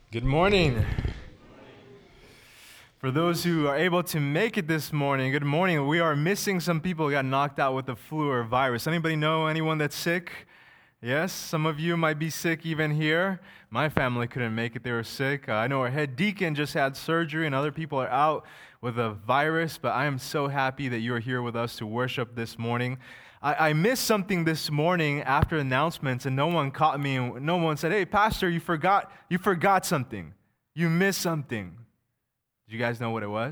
Good morning. For those who are able to make it this morning, good morning. We are missing some people who got knocked out with the flu or virus. Anybody know anyone that's sick? Yes, some of you might be sick even here. My family couldn't make it. They were sick. I know our head deacon just had surgery and other people are out with a virus, but I am so happy that you're here with us to worship this morning. I missed something this morning after announcements, and no one caught me. And no one said, "Hey, Pastor, you forgot something. You missed something." Did you guys know what it was?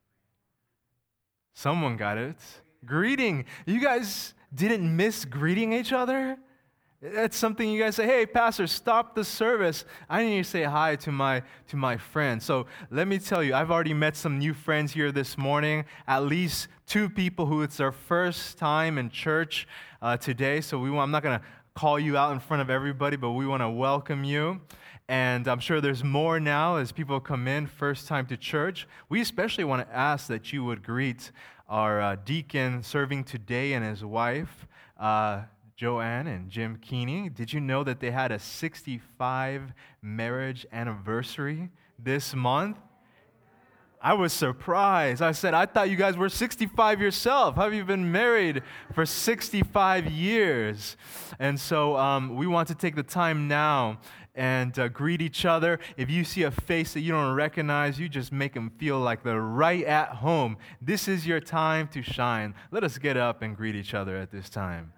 Someone got it. Greeting. You guys didn't miss greeting each other? That's something you guys say, "Hey, Pastor, stop the service. I need to say hi to my friend." So let me tell you, I've already met some new friends here this morning, at least two people who it's their first time in church today. So I'm not going to call you out in front of everybody, but we want to welcome you. And I'm sure there's more now as people come in, first time to church. We especially want to ask that you would greet our deacon serving today and his wife, Joanne and Jim Keeney. Did you know that they had a 65 marriage anniversary this month? I was surprised. I said, "I thought you guys were 65 yourself. How have you been married for 65 years?" And so we want to take the time now and greet each other. If you see a face that you don't recognize, you just make them feel like they're right at home. This is your time to shine. Let us get up and greet each other at this time.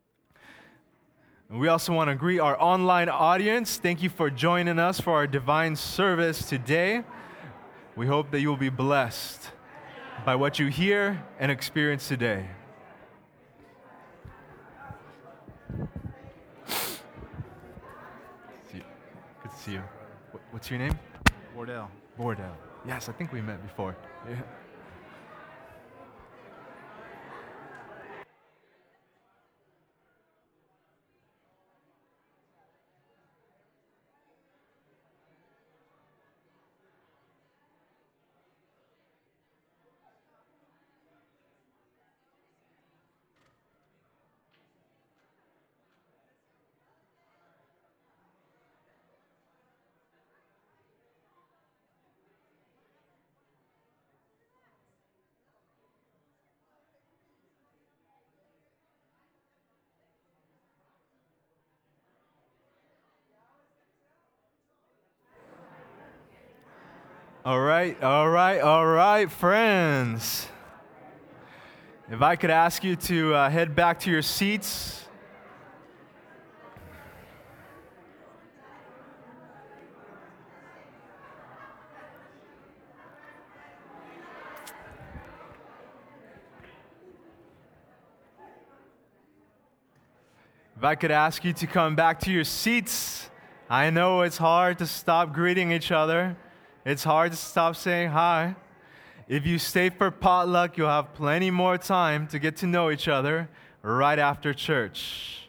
We also want to greet our online audience. Thank you for joining us for our divine service today. We hope that you will be blessed by what you hear and experience today. Good to see you. What's your name? Bordell. Bordell. Yes, I think we met before. Yeah. All right, friends. If I could ask you to head back to your seats. If I could ask you to come back to your seats. I know it's hard to stop greeting each other. It's hard to stop saying hi. If you stay for potluck, you'll have plenty more time to get to know each other right after church.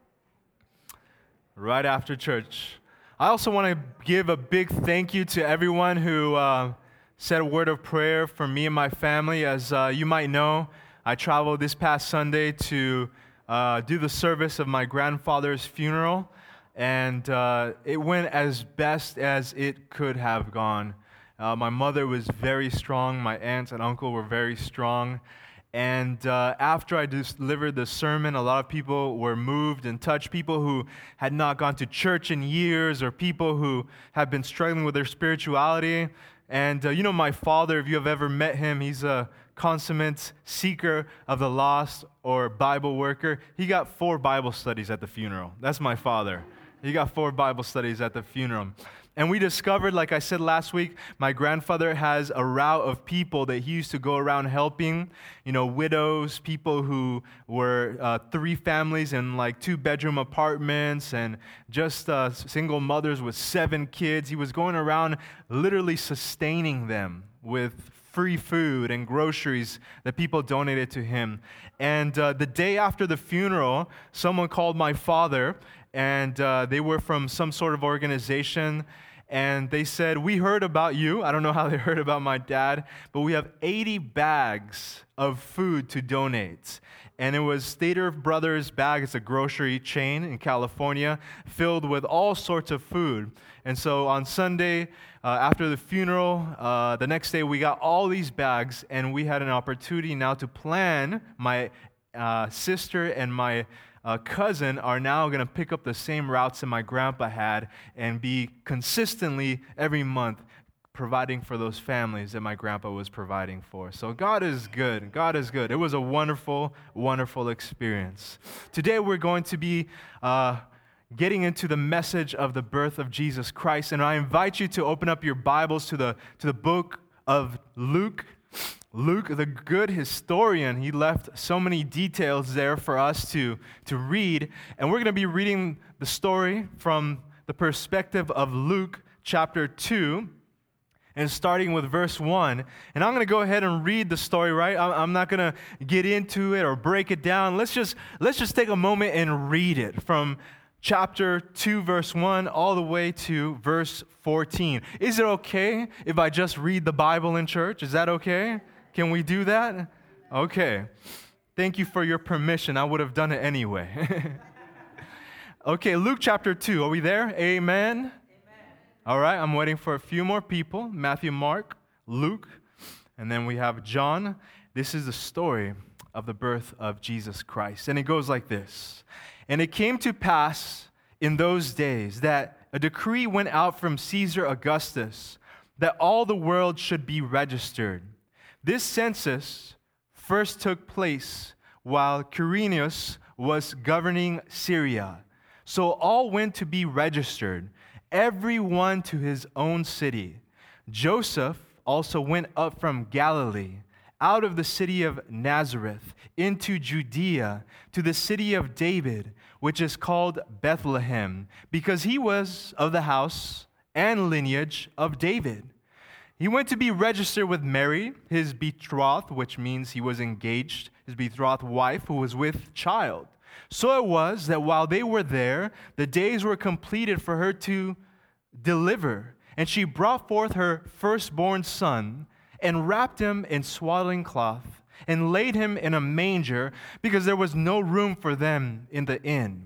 Right after church. I also want to give a big thank you to everyone who said a word of prayer for me and my family. As you might know, I traveled this past Sunday to do the service of my grandfather's funeral. And it went as best as it could have gone. My mother was very strong. My aunts and uncle were very strong. And after I delivered the sermon, a lot of people were moved and touched. People who had not gone to church in years, or people who have been struggling with their spirituality. And my father, if you have ever met him, he's a consummate seeker of the lost or Bible worker. He got 4 Bible studies at the funeral. That's my father. He got 4 Bible studies at the funeral. And we discovered, like I said last week, my grandfather has a route of people that he used to go around helping, widows, people who were 3 families in like 2-bedroom apartments, and just single mothers with 7 kids. He was going around literally sustaining them with free food and groceries that people donated to him. And the day after the funeral, someone called my father, and they were from some sort of organization, and they said, "We heard about you." I don't know how they heard about my dad, but we have 80 bags of food to donate. and it was Stater Brothers Bag. It's a grocery chain in California filled with all sorts of food. And so on Sunday, after the funeral, the next day, we got all these bags, and we had an opportunity now to plan. My sister and my cousin are now going to pick up the same routes that my grandpa had and be consistently every month providing for those families that my grandpa was providing for. So God is good. God is good. It was a wonderful, wonderful experience. Today we're going to be getting into the message of the birth of Jesus Christ, and I invite you to open up your Bibles to the book of Luke. Luke, the good historian, he left so many details there for us to read, and we're going to be reading the story from the perspective of Luke chapter 2, and starting with verse 1. And I'm going to go ahead and read the story, right? I'm not going to get into it or break it down. Let's just take a moment and read it from chapter 2, verse 1, all the way to verse 14. Is it okay if I just read the Bible in church? Is that okay? Can we do that? Okay. Thank you for your permission. I would have done it anyway. Okay, Luke chapter 2. Are we there? Amen? All right, I'm waiting for a few more people. Matthew, Mark, Luke, and then we have John. This is the story of the birth of Jesus Christ. And it goes like this. And it came to pass in those days that a decree went out from Caesar Augustus that all the world should be registered. This census first took place while Quirinius was governing Syria. So all went to be registered, everyone to his own city. Joseph also went up from Galilee, out of the city of Nazareth, into Judea, to the city of David, which is called Bethlehem, because he was of the house and lineage of David. He went to be registered with Mary, his betrothed, which means he was engaged, his betrothed wife, who was with child. So it was that while they were there, the days were completed for her to deliver, and she brought forth her firstborn son, and wrapped him in swaddling cloth, and laid him in a manger, because there was no room for them in the inn.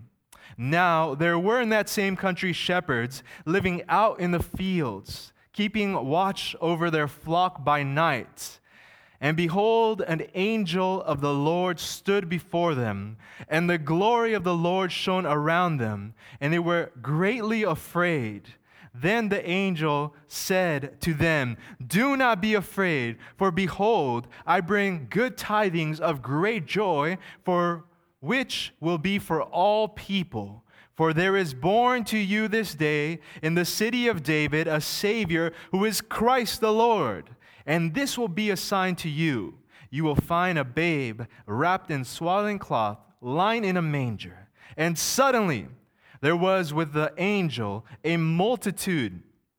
Now there were in that same country shepherds living out in the fields, keeping watch over their flock by night. And behold, an angel of the Lord stood before them, and the glory of the Lord shone around them, and they were greatly afraid. Then the angel said to them, "Do not be afraid, for behold, I bring good tidings of great joy, for which will be for all people. For there is born to you this day in the city of David a Savior, who is Christ the Lord. And this will be a sign to you. You will find a babe wrapped in swaddling cloth, lying in a manger." And suddenly there was with the angel a multitude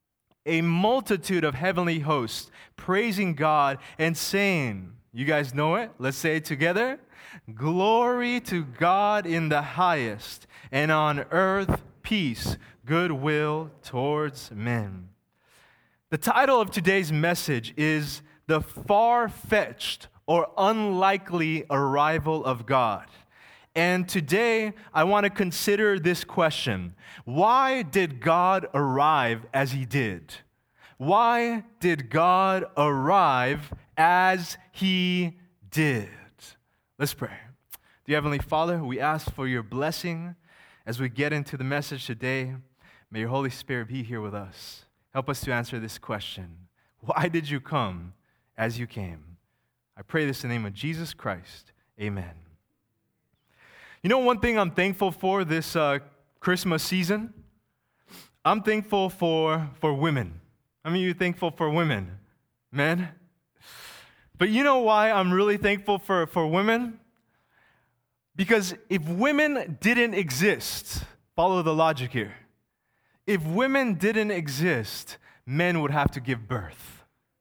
of heavenly hosts, praising God and saying, you guys know it? Let's say it together. "Glory to God in the highest, and on earth peace, goodwill towards men." The title of today's message is "The Far-Fetched or Unlikely Arrival of God." And today, I want to consider this question. Why did God arrive as He did? Why did God arrive as He did? Let's pray. Dear Heavenly Father, we ask for your blessing as we get into the message today. May your Holy Spirit be here with us. Help us to answer this question. Why did you come as you came? I pray this in the name of Jesus Christ. Amen. You know one thing I'm thankful for this Christmas season? I'm thankful for women. How many of you are thankful for women? Men? But you know why I'm really thankful for women? Because if women didn't exist, follow the logic here. If women didn't exist, men would have to give birth.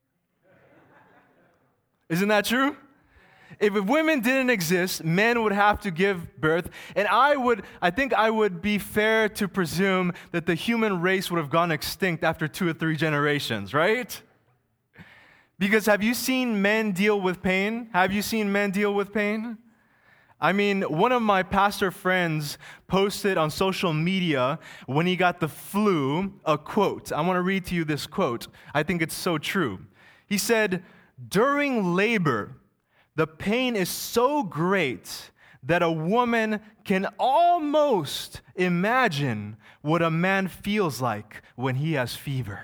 Isn't that true? If women didn't exist, men would have to give birth. And I think I would be fair to presume that the human race would have gone extinct after 2 or 3 generations, right? Because have you seen men deal with pain? Have you seen men deal with pain? I mean, one of my pastor friends posted on social media when he got the flu a quote. I want to read to you this quote. I think it's so true. He said, "During labor, the pain is so great that a woman can almost imagine what a man feels like when he has fever."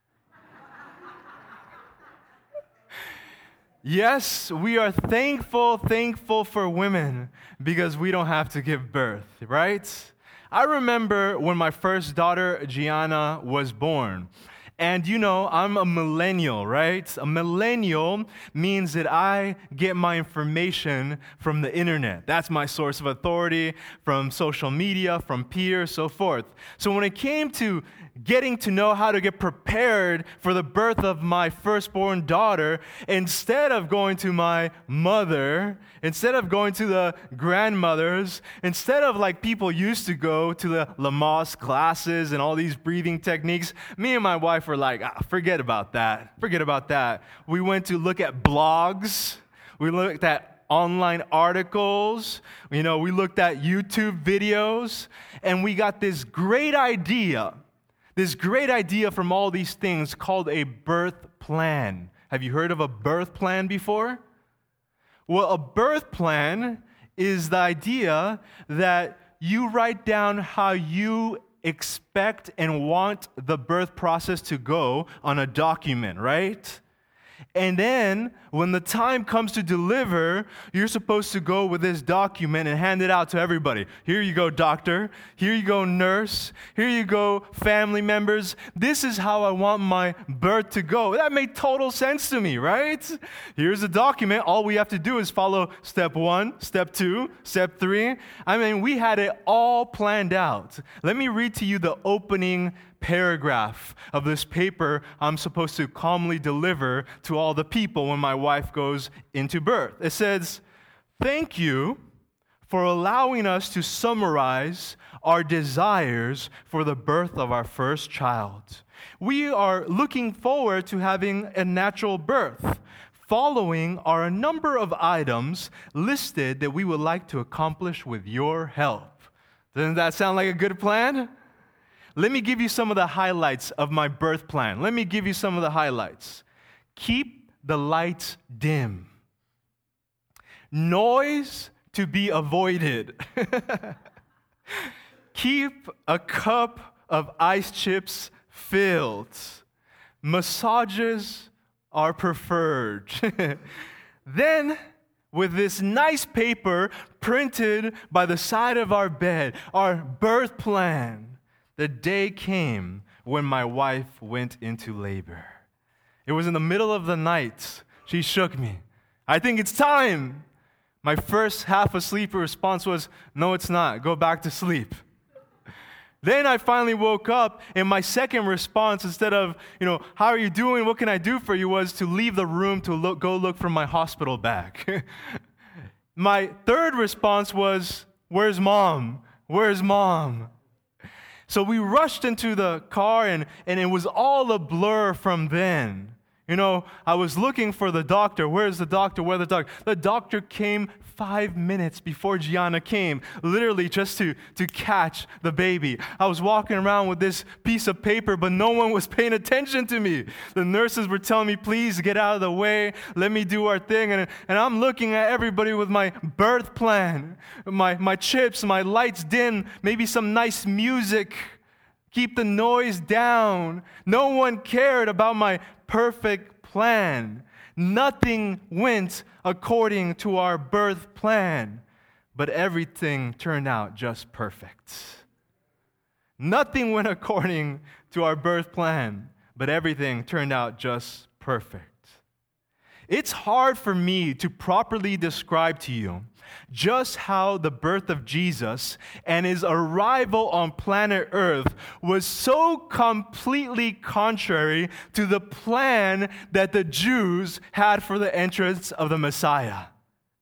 Yes, we are thankful for women because we don't have to give birth, right? I remember when my first daughter, Gianna, was born. And you know, I'm a millennial, right? A millennial means that I get my information from the internet. That's my source of authority, from social media, from peers, so forth. So when it came to getting to know how to get prepared for the birth of my firstborn daughter, instead of going to my mother, instead of going to the grandmothers, instead of like people used to go to the Lamaze classes and all these breathing techniques, me and my wife were like, forget about that. Forget about that. We went to look at blogs. We looked at online articles. We looked at YouTube videos, and we got this great idea from all these things called a birth plan. Have you heard of a birth plan before? Well, a birth plan is the idea that you write down how you expect and want the birth process to go on a document, right? And then, when the time comes to deliver, you're supposed to go with this document and hand it out to everybody. Here you go, doctor. Here you go, nurse. Here you go, family members. This is how I want my birth to go. That made total sense to me, right? Here's a document. All we have to do is follow step 1, step 2, step 3. I mean, we had it all planned out. Let me read to you the opening paragraph of this paper I'm supposed to calmly deliver to all the people when my wife goes into birth. It says, "Thank you for allowing us to summarize our desires for the birth of our first child. We are looking forward to having a natural birth. Following are a number of items listed that we would like to accomplish with your help." Doesn't that sound like a good plan? Let me give you some of the highlights of my birth plan. Let me give you some of the highlights. Keep the lights dim. Noise to be avoided. Keep a cup of ice chips filled. Massages are preferred. Then, with this nice paper printed by the side of our bed, our birth plan, the day came when my wife went into labor. It was in the middle of the night. She shook me. "I think it's time." My first half-asleep response was, "No, it's not. Go back to sleep." Then I finally woke up, and my second response, instead of, "How are you doing? What can I do for you?" was to leave the room to go look for my hospital bag. My third response was, "Where's mom? Where's mom?" So we rushed into the car, and it was all a blur from then. I was looking for the doctor. Where's the doctor? Where's the doctor? The doctor came 5 minutes before Gianna came, literally just to catch the baby. I was walking around with this piece of paper, but no one was paying attention to me. The nurses were telling me, "Please get out of the way. Let me do our thing." And I'm looking at everybody with my birth plan, my chips, my lights dim, maybe some nice music. Keep the noise down. No one cared about my perfect plan. Nothing went according to our birth plan, but everything turned out just perfect. Nothing went according to our birth plan, but everything turned out just perfect. It's hard for me to properly describe to you just how the birth of Jesus and his arrival on planet Earth was so completely contrary to the plan that the Jews had for the entrance of the Messiah.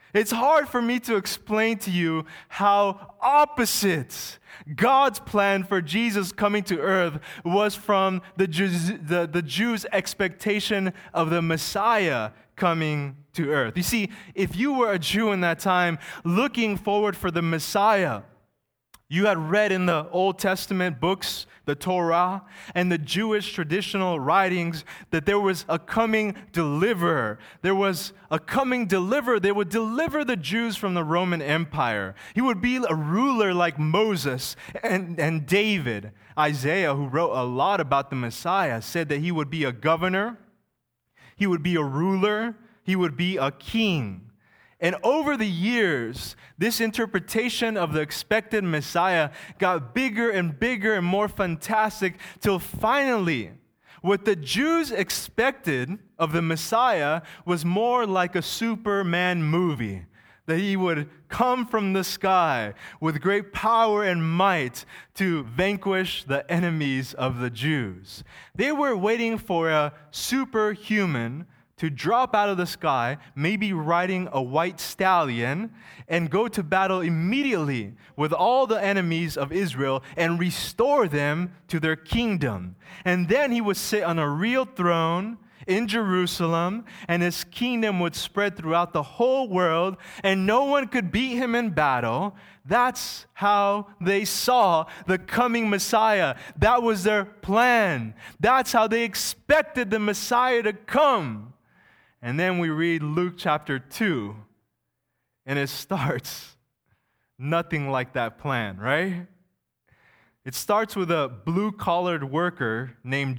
It's hard for me to explain to you how opposite God's plan for Jesus coming to earth was from the Jews' expectation of the Messiah coming to earth. You see, if you were a Jew in that time looking forward for the Messiah, you had read in the Old Testament books, the Torah, and the Jewish traditional writings that there was a coming deliverer. There was a coming deliverer. They would deliver the Jews from the Roman Empire. He would be a ruler like Moses and David. Isaiah, who wrote a lot about the Messiah, said that he would be a governor, he would be a ruler, he would be a king. And over the years, this interpretation of the expected Messiah got bigger and bigger and more fantastic till finally, what the Jews expected of the Messiah was more like a Superman movie. That he would come from the sky with great power and might to vanquish the enemies of the Jews. They were waiting for a superhuman to drop out of the sky, maybe riding a white stallion, and go to battle immediately with all the enemies of Israel and restore them to their kingdom. And then he would sit on a real throne in Jerusalem, and his kingdom would spread throughout the whole world, and no one could beat him in battle. That's how they saw the coming Messiah. That was their plan. That's how they expected the Messiah to come. And then we read Luke chapter 2, and it starts nothing like that plan, right? It starts with a blue-collared worker named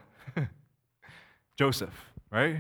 Joseph, right?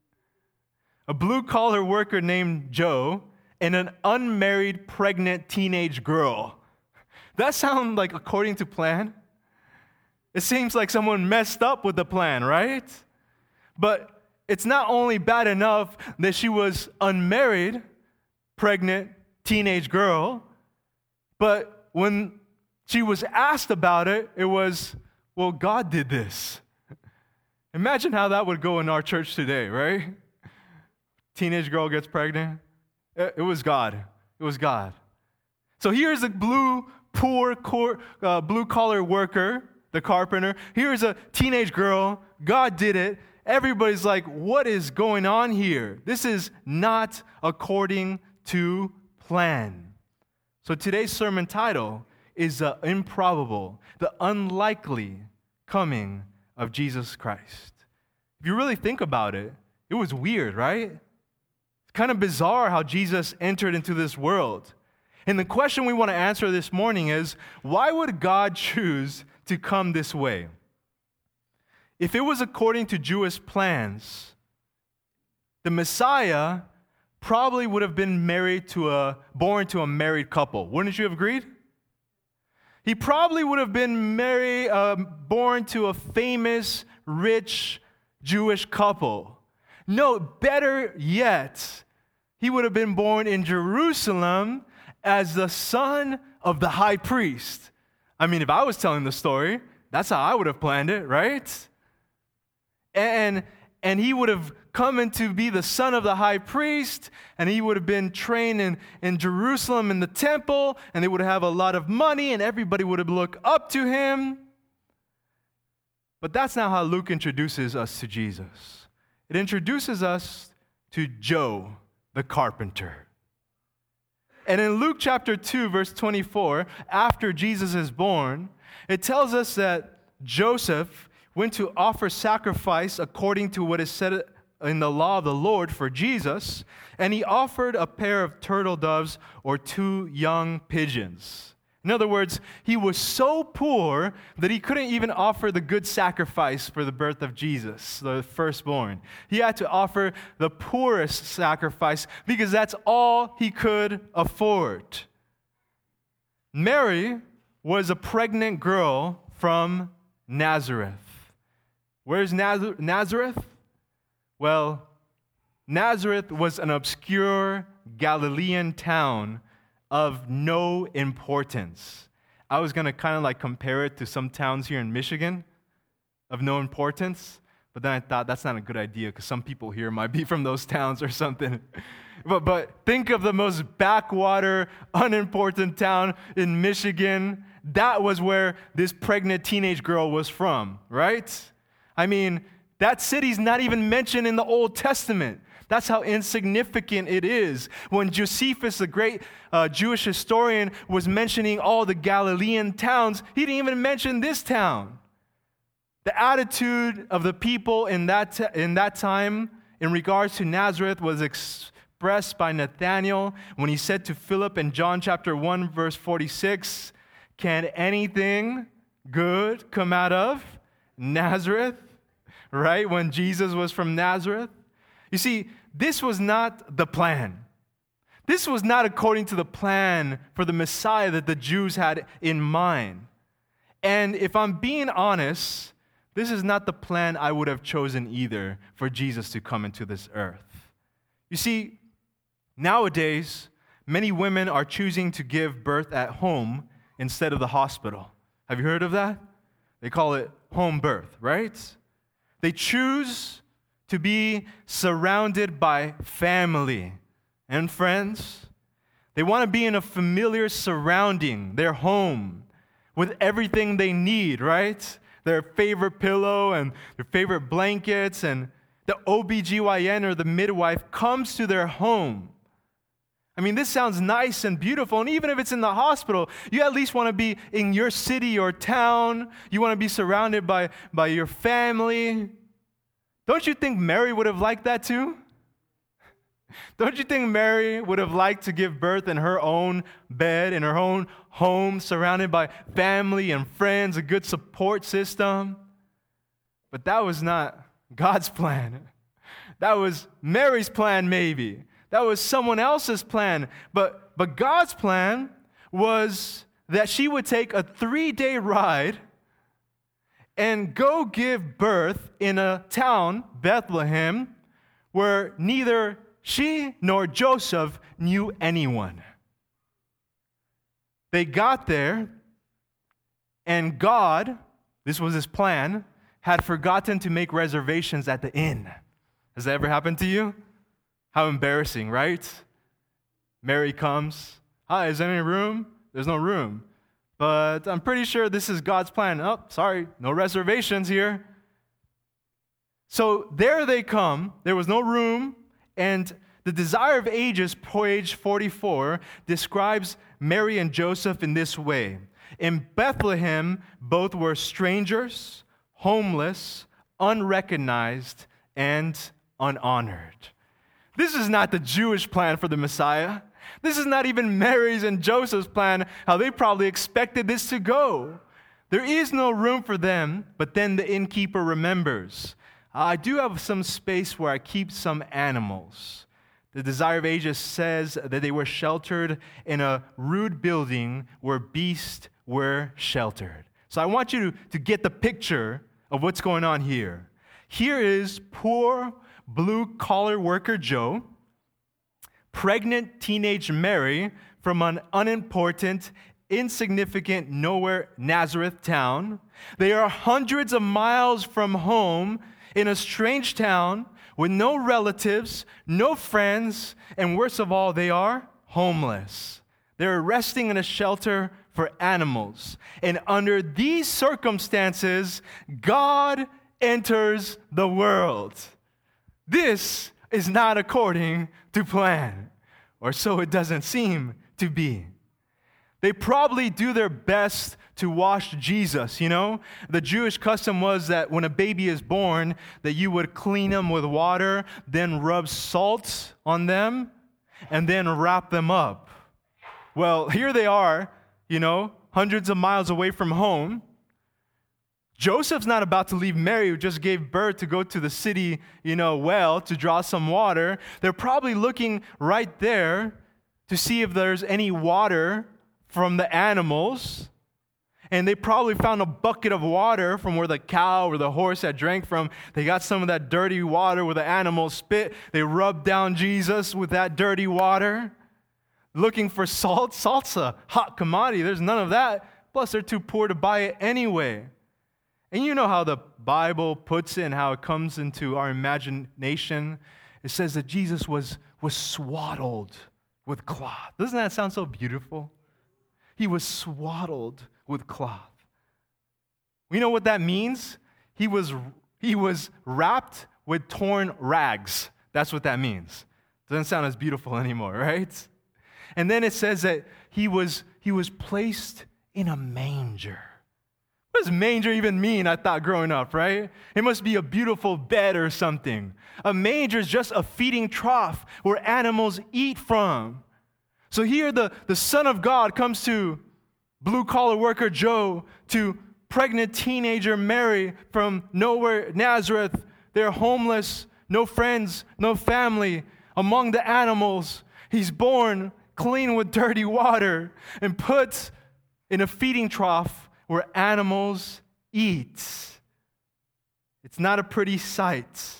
A blue-collar worker named Joe and an unmarried pregnant teenage girl. That sounds like according to plan? It seems like someone messed up with the plan, right? But it's not only bad enough that she was unmarried, pregnant, teenage girl, but when she was asked about it, it was, well, God did this. Imagine how that would go in our church today, right? Teenage girl gets pregnant. It was God. It was God. So here's a blue-collar worker, the carpenter. Here's a teenage girl. God did it. Everybody's like, what is going on here? This is not according to plan. So today's sermon title is the improbable, the unlikely coming of Jesus Christ. If you really think about it, it was weird, right? It's kind of bizarre how Jesus entered into this world. And the question we want to answer this morning is, why would God choose to come this way? If it was according to Jewish plans, the Messiah probably would have been born to a married couple. Wouldn't you have agreed? He probably would have been born to a famous, rich Jewish couple. No, better yet, he would have been born in Jerusalem as the son of the high priest. I mean, if I was telling the story, that's how I would have planned it, right? And he would have come in to be the son of the high priest, and he would have been trained in Jerusalem in the temple, and they would have a lot of money, and everybody would have looked up to him. But that's not how Luke introduces us to Jesus. It introduces us to Joe, the carpenter. And in Luke chapter 2, verse 24, after Jesus is born, it tells us that Joseph went to offer sacrifice according to what is said in the law of the Lord for Jesus, and he offered a pair of turtle doves or 2 young pigeons. In other words, he was so poor that he couldn't even offer the good sacrifice for the birth of Jesus, the firstborn. He had to offer the poorest sacrifice because that's all he could afford. Mary was a pregnant girl from Nazareth. Where's Nazareth? Well, Nazareth was an obscure Galilean town of no importance. I was going to kind of like compare it to some towns here in Michigan of no importance, but then I thought that's not a good idea because some people here might be from those towns or something. But think of the most backwater, unimportant town in Michigan. That was where this pregnant teenage girl was from, right? I mean, that city's not even mentioned in the Old Testament. That's how insignificant it is. When Josephus, the great Jewish historian, was mentioning all the Galilean towns, he didn't even mention this town. The attitude of the people in that time in regards to Nazareth was expressed by Nathanael when he said to Philip in John chapter 1, verse 46, "Can anything good come out of Nazareth?" Right? When Jesus was from Nazareth. You see, this was not the plan. This was not according to the plan for the Messiah that the Jews had in mind. And if I'm being honest, this is not the plan I would have chosen either for Jesus to come into this earth. You see, nowadays, many women are choosing to give birth at home instead of the hospital. Have you heard of that? They call it home birth, right? They choose to be surrounded by family and friends. They want to be in a familiar surrounding, their home, with everything they need, right? Their favorite pillow and their favorite blankets, and the OBGYN or the midwife comes to their home. I mean, this sounds nice and beautiful, and even if it's in the hospital, you at least want to be in your city or town. You want to be surrounded by your family. Don't you think Mary would have liked that too? Don't you think Mary would have liked to give birth in her own bed, in her own home, surrounded by family and friends, a good support system? But that was not God's plan. That was Mary's plan, maybe. That was someone else's plan. But God's plan was that she would take a 3-day ride and go give birth in a town, Bethlehem, where neither she nor Joseph knew anyone. They got there, and God, this was his plan, had forgotten to make reservations at the inn. Has that ever happened to you? How embarrassing, right? Mary comes. "Hi, is there any room?" There's no room. But I'm pretty sure this is God's plan. Oh, sorry, no reservations here. So there they come. There was no room. And the Desire of Ages, page 44, describes Mary and Joseph in this way. In Bethlehem, both were strangers, homeless, unrecognized, and unhonored. This is not the Jewish plan for the Messiah. This is not even Mary's and Joseph's plan, how they probably expected this to go. There is no room for them, but then the innkeeper remembers, "I do have some space where I keep some animals." The Desire of Ages says that they were sheltered in a rude building where beasts were sheltered. So I want you to get the picture of what's going on here. Here is poor blue-collar worker Joe, pregnant teenage Mary from an unimportant, insignificant, nowhere Nazareth town. They are hundreds of miles from home in a strange town with no relatives, no friends, and worst of all, they are homeless. They're resting in a shelter for animals. And under these circumstances, God enters the world. This is not according to plan, or so it doesn't seem to be. They probably do their best to wash Jesus, you know? The Jewish custom was that when a baby is born, that you would clean them with water, then rub salt on them, and then wrap them up. Well, here they are, you know, hundreds of miles away from home. Joseph's not about to leave Mary, who just gave birth, to go to the city, well, to draw some water. They're probably looking right there to see if there's any water from the animals. And they probably found a bucket of water from where the cow or the horse had drank from. They got some of that dirty water where the animals spit. They rubbed down Jesus with that dirty water. Looking for salt. Salt's a hot commodity. There's none of that. Plus, they're too poor to buy it anyway. And you know how the Bible puts it and how it comes into our imagination. It says that Jesus was was swaddled with cloth. Doesn't that sound so beautiful? He was swaddled with cloth. We know what that means? He was wrapped with torn rags. That's what that means. Doesn't sound as beautiful anymore, right? And then it says that he was placed in a manger. What does manger even mean? I thought growing up, right? It must be a beautiful bed or something. A manger is just a feeding trough where animals eat from. So here the Son of God comes to blue-collar worker Joe, to pregnant teenager Mary from nowhere, Nazareth. They're homeless, no friends, no family, among the animals. He's born clean with dirty water and put in a feeding trough where animals eat. It's not a pretty sight.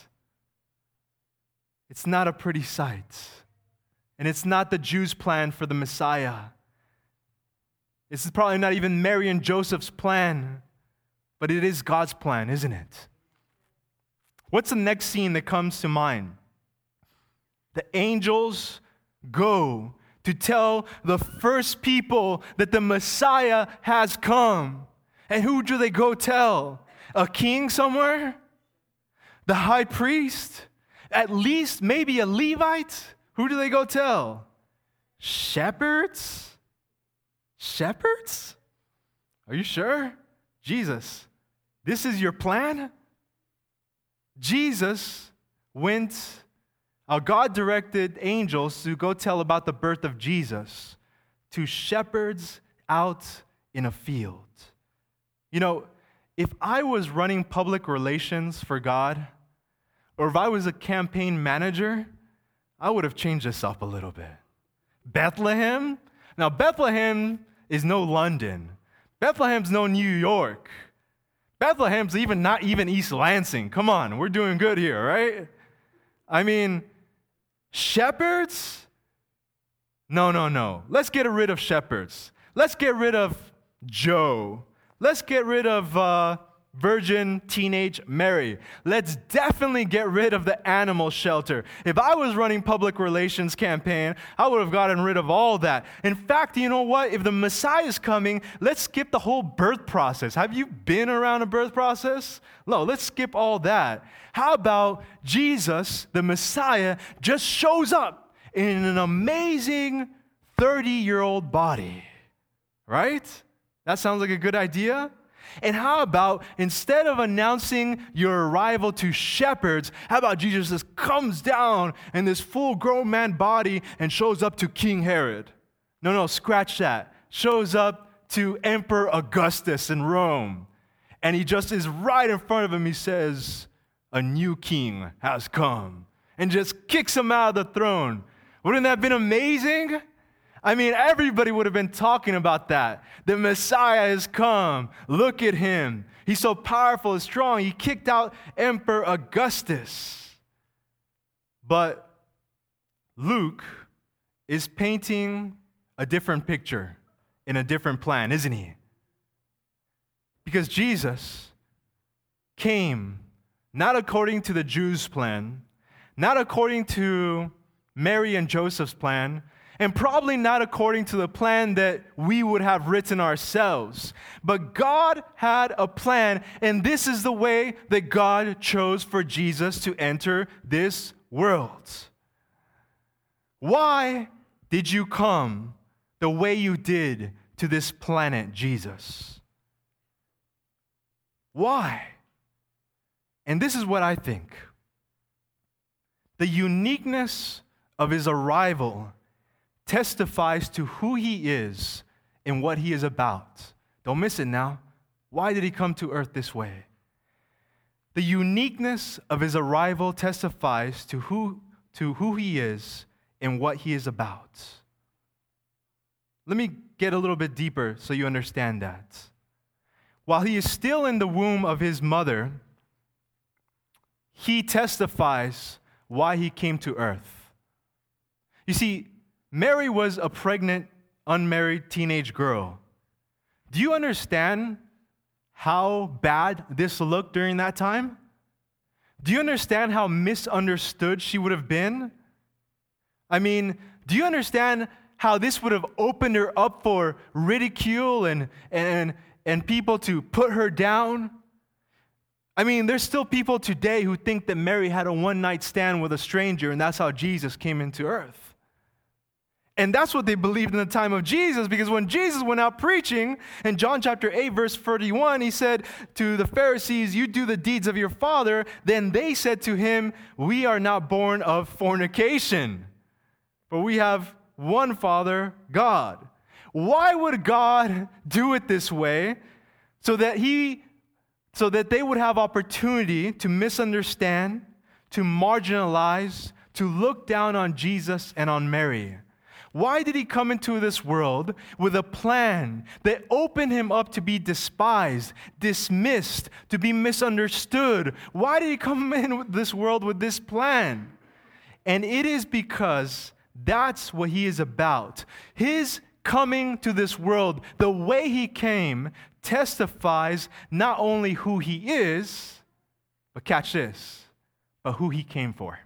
It's not a pretty sight. And it's not the Jews' plan for the Messiah. This is probably not even Mary and Joseph's plan, but it is God's plan, isn't it? What's the next scene that comes to mind? The angels go to tell the first people that the Messiah has come. And who do they go tell? A king somewhere? The high priest? At least maybe a Levite? Who do they go tell? Shepherds? Shepherds? Are you sure? Jesus, this is your plan? Jesus went, God directed angels to go tell about the birth of Jesus to shepherds out in a field. You know, if I was running public relations for God, or if I was a campaign manager, I would have changed this up a little bit. Bethlehem? Now, Bethlehem is no London. Bethlehem's no New York. Bethlehem's not even East Lansing. Come on, we're doing good here, right? I mean, shepherds? No. Let's get rid of shepherds. Let's get rid of Joe. Let's get rid of virgin teenage Mary. Let's definitely get rid of the animal shelter. If I was running public relations campaign, I would have gotten rid of all that. In fact, you know what? If the Messiah is coming, let's skip the whole birth process. Have you been around a birth process? No, let's skip all that. How about Jesus, the Messiah, just shows up in an amazing 30-year-old body, right? That sounds like a good idea. And how about, instead of announcing your arrival to shepherds, how about Jesus just comes down in this full-grown man body and shows up to King Herod? No, scratch that. Shows up to Emperor Augustus in Rome. And he just is right in front of him. He says, a new king has come. And just kicks him out of the throne. Wouldn't that have been amazing? I mean, everybody would have been talking about that. The Messiah has come. Look at him. He's so powerful and strong. He kicked out Emperor Augustus. But Luke is painting a different picture in a different plan, isn't he? Because Jesus came not according to the Jews' plan, not according to Mary and Joseph's plan, and probably not according to the plan that we would have written ourselves. But God had a plan, and this is the way that God chose for Jesus to enter this world. Why did you come the way you did to this planet, Jesus? Why? And this is what I think. The uniqueness of his arrival testifies to who he is and what he is about. Don't miss it now. Why did he come to earth this way? The uniqueness of his arrival testifies to who he is and what he is about. Let me get a little bit deeper so you understand that. While he is still in the womb of his mother, he testifies why he came to earth. You see, Mary was a pregnant, unmarried teenage girl. Do you understand how bad this looked during that time? Do you understand how misunderstood she would have been? I mean, do you understand how this would have opened her up for ridicule and people to put her down? I mean, there's still people today who think that Mary had a one-night stand with a stranger, and that's how Jesus came into earth. And that's what they believed in the time of Jesus, because when Jesus went out preaching, in John chapter 8, verse 31, he said to the Pharisees, "You do the deeds of your father." Then they said to him, "We are not born of fornication, but we have one Father, God." Why would God do it this way? So that they would have opportunity to misunderstand, to marginalize, to look down on Jesus and on Mary. Why did he come into this world with a plan that opened him up to be despised, dismissed, to be misunderstood? Why did he come in this world with this plan? And it is because that's what he is about. His coming to this world, the way he came, testifies not only who he is, but catch this, but who he came for.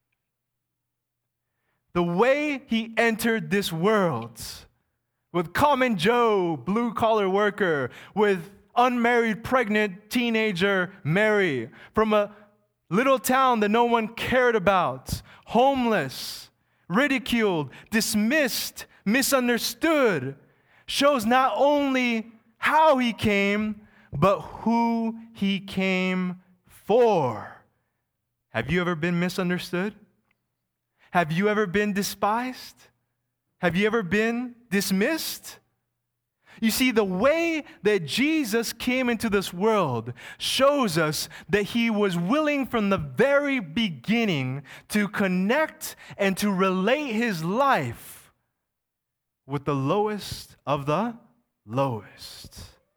The way he entered this world, with common Joe, blue-collar worker, with unmarried, pregnant teenager Mary, from a little town that no one cared about, homeless, ridiculed, dismissed, misunderstood, shows not only how he came, but who he came for. Have you ever been misunderstood? Have you ever been despised? Have you ever been dismissed? You see, the way that Jesus came into this world shows us that he was willing from the very beginning to connect and to relate his life with the lowest of the lowest.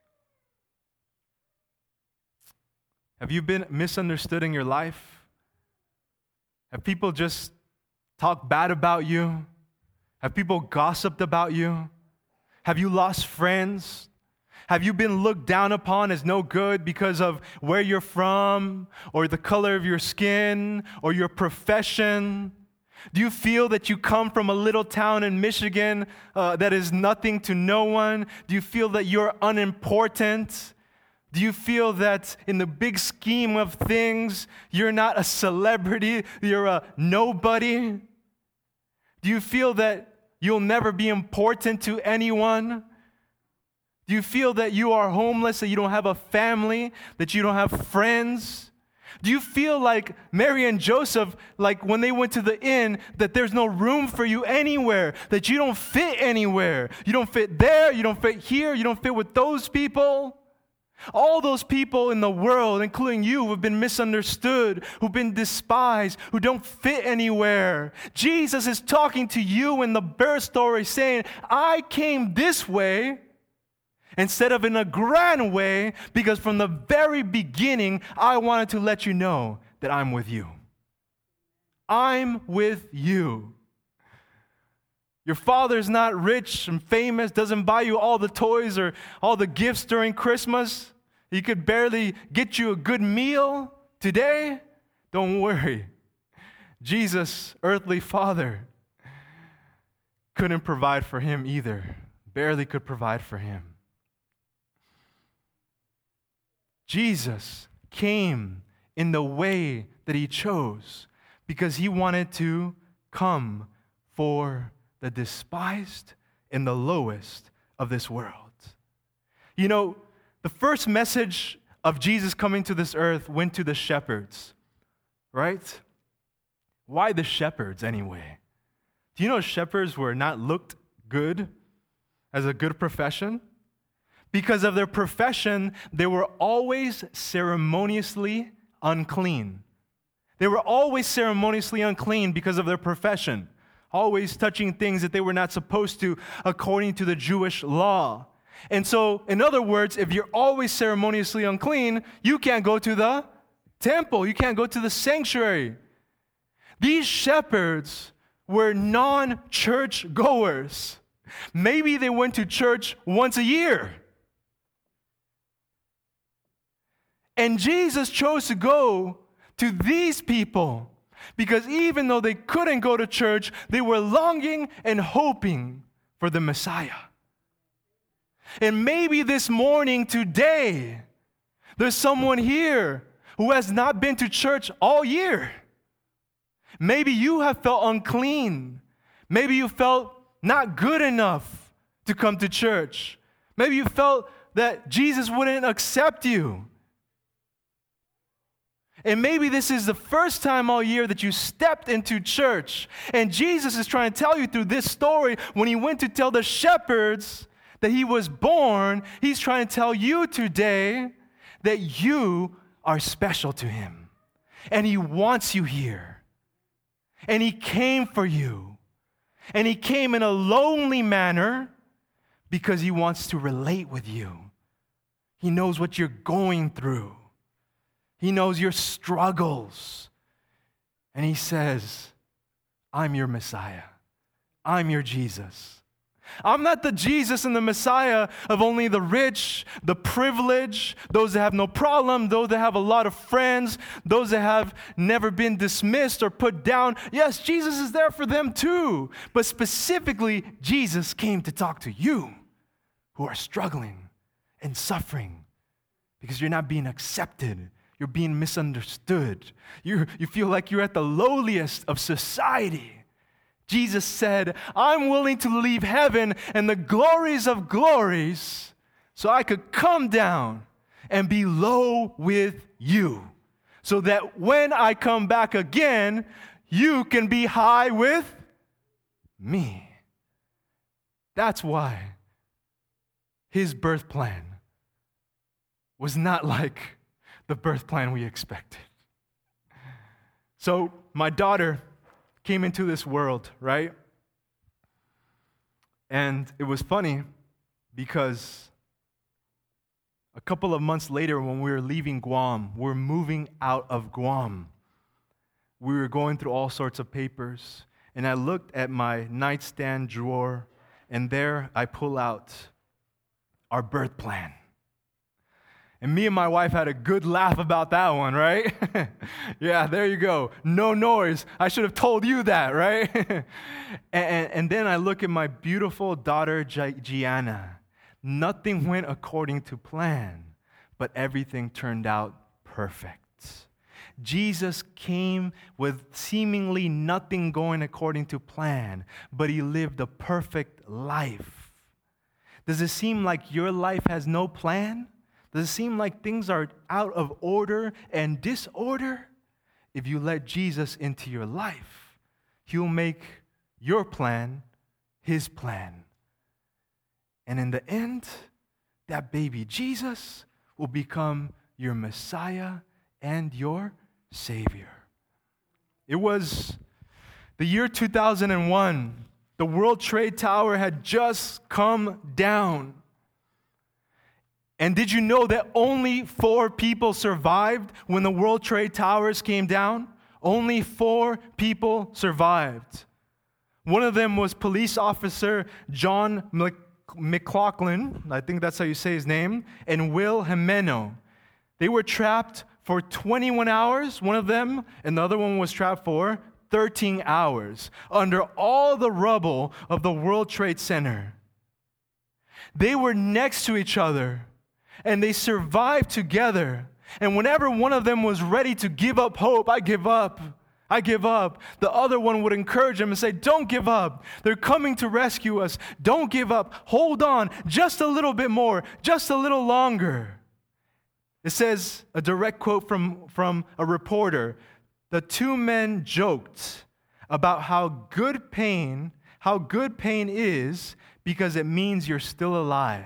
Have you been misunderstood in your life? Have people just talked bad about you? Have people gossiped about you? Have you lost friends? Have you been looked down upon as no good because of where you're from, or the color of your skin, or your profession? Do you feel that you come from a little town in Michigan that is nothing to no one? Do you feel that you're unimportant? Do you feel that in the big scheme of things, you're not a celebrity, you're a nobody? Do you feel that you'll never be important to anyone? Do you feel that you are homeless, that you don't have a family, that you don't have friends? Do you feel like Mary and Joseph, like when they went to the inn, that there's no room for you anywhere, that you don't fit anywhere? You don't fit there, you don't fit here, you don't fit with those people? All those people in the world, including you, who have been misunderstood, who've been despised, who don't fit anywhere. Jesus is talking to you in the birth story saying, I came this way instead of in a grand way, because from the very beginning, I wanted to let you know that I'm with you. I'm with you. Your father's not rich and famous, doesn't buy you all the toys or all the gifts during Christmas. He could barely get you a good meal today. Don't worry. Jesus' earthly father couldn't provide for him either. Barely could provide for him. Jesus came in the way that he chose because he wanted to come for the despised and the lowest of this world. You know, the first message of Jesus coming to this earth went to the shepherds, right? Why the shepherds anyway? Do you know shepherds were not looked good as a good profession? Because of their profession, they were always ceremoniously unclean. They were always ceremoniously unclean because of their profession. Always touching things that they were not supposed to according to the Jewish law. And so, in other words, if you're always ceremoniously unclean, you can't go to the temple. You can't go to the sanctuary. These shepherds were non-church goers. Maybe they went to church once a year. And Jesus chose to go to these people Because even though they couldn't go to church, they were longing and hoping for the Messiah. And maybe this morning, today, there's someone here who has not been to church all year. Maybe you have felt unclean. Maybe you felt not good enough to come to church. Maybe you felt that Jesus wouldn't accept you. And maybe this is the first time all year that you stepped into church. And Jesus is trying to tell you through this story, when he went to tell the shepherds that he was born, he's trying to tell you today that you are special to him. And he wants you here. And he came for you. And he came in a lonely manner because he wants to relate with you. He knows what you're going through. He knows your struggles. And he says, I'm your Messiah. I'm your Jesus. I'm not the Jesus and the Messiah of only the rich, the privileged, those that have no problem, those that have a lot of friends, those that have never been dismissed or put down. Yes, Jesus is there for them too. But specifically, Jesus came to talk to you who are struggling and suffering because you're not being accepted. You're being misunderstood. You feel like you're at the lowliest of society. Jesus said, I'm willing to leave heaven and the glories of glories so I could come down and be low with you, so that when I come back again, you can be high with me. That's why his birth plan was not like the birth plan we expected. So my daughter came into this world, right? And it was funny because a couple of months later when we were leaving Guam, we're moving out of Guam. We were going through all sorts of papers, and I looked at my nightstand drawer, and there I pull out our birth plan. And me and my wife had a good laugh about that one, right? Yeah, there you go. No noise. I should have told you that, right? and then I look at my beautiful daughter, Gianna. Nothing went according to plan, but everything turned out perfect. Jesus came with seemingly nothing going according to plan, but he lived a perfect life. Does it seem like your life has no plan? Does it seem like things are out of order and disorder? If you let Jesus into your life, he'll make your plan his plan. And in the end, that baby Jesus will become your Messiah and your Savior. It was the year 2001. The World Trade Tower had just come down. And did you know that only 4 people survived when the World Trade Towers came down? Only 4 people survived. One of them was police officer John McLaughlin, I think that's how you say his name, and Will Jimeno. They were trapped for 21 hours, one of them, and the other one was trapped for 13 hours under all the rubble of the World Trade Center. They were next to each other. And they survived together. And whenever one of them was ready to give up hope, I give up, the other one would encourage them and say, don't give up. They're coming to rescue us. Don't give up. Hold on just a little bit more, just a little longer. It says, a direct quote from a reporter, the 2 men joked about how good pain is because it means you're still alive.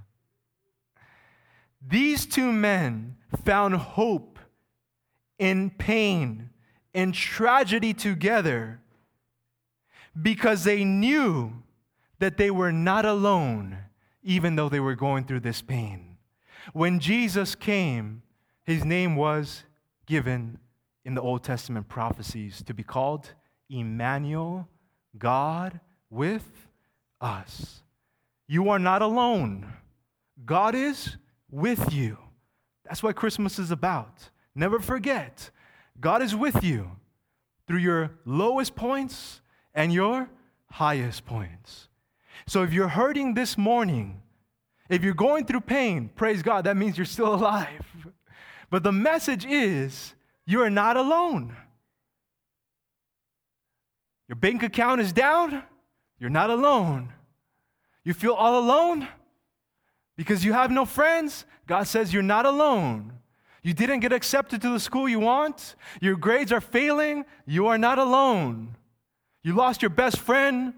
These 2 men found hope in pain, in tragedy together, because they knew that they were not alone, even though they were going through this pain. When Jesus came, his name was given in the Old Testament prophecies to be called Emmanuel, God with us. You are not alone. God is with you. That's what Christmas is about. Never forget, God is with you through your lowest points and your highest points. So if you're hurting this morning, if you're going through pain, praise God, that means you're still alive. But the message is, you are not alone. Your bank account is down, you're not alone. You feel all alone because you have no friends? God says you're not alone. You didn't get accepted to the school you want? Your grades are failing? You are not alone. You lost your best friend?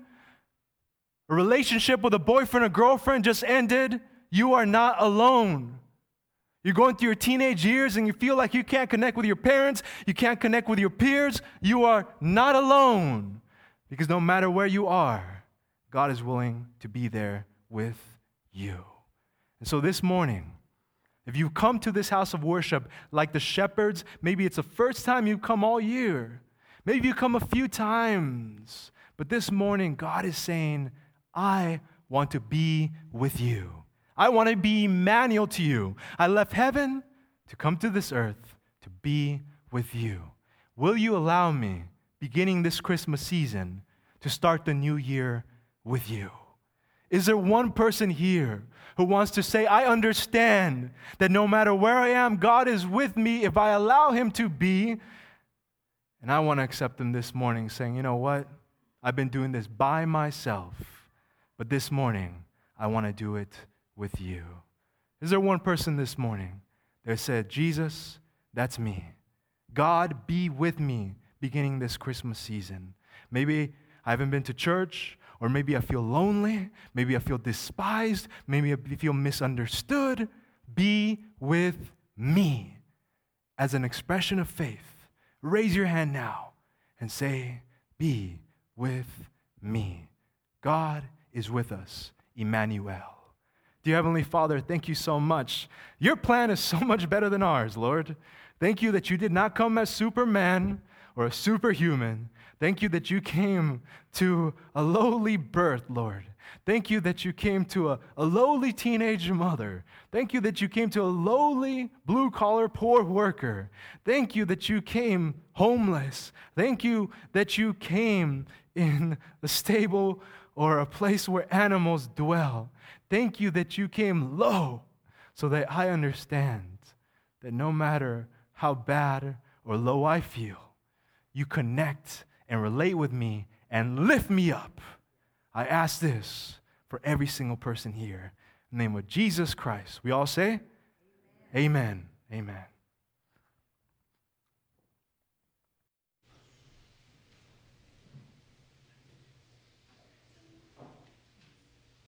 A relationship with a boyfriend or girlfriend just ended? You are not alone. You're going through your teenage years and you feel like you can't connect with your parents, you can't connect with your peers? You are not alone. Because no matter where you are, God is willing to be there with you. And so this morning, if you've come to this house of worship like the shepherds, maybe it's the first time you've come all year. Maybe you come a few times. But this morning, God is saying, I want to be with you. I want to be Emmanuel to you. I left heaven to come to this earth to be with you. Will you allow me, beginning this Christmas season, to start the new year with you? Is there one person here who wants to say, I understand that no matter where I am, God is with me if I allow Him to be? And I want to accept Him this morning, saying, you know what? I've been doing this by myself, but this morning, I want to do it with you. Is there one person this morning that said, Jesus, that's me. God, be with me beginning this Christmas season. Maybe I haven't been to church, or maybe I feel lonely, maybe I feel despised, maybe I feel misunderstood. Be with me as an expression of faith. Raise your hand now and say, be with me. God is with us, Emmanuel. Dear Heavenly Father, thank you so much. Your plan is so much better than ours, Lord. Thank you that you did not come as Superman or a superhuman. Thank you that you came to a lowly birth, Lord. Thank you that you came to a lowly teenage mother. Thank you that you came to a lowly, blue-collar, poor worker. Thank you that you came homeless. Thank you that you came in the stable or a place where animals dwell. Thank you that you came low so that I understand that no matter how bad or low I feel, you connect and relate with me and lift me up. I ask this for every single person here. In the name of Jesus Christ. We all say, Amen. Amen.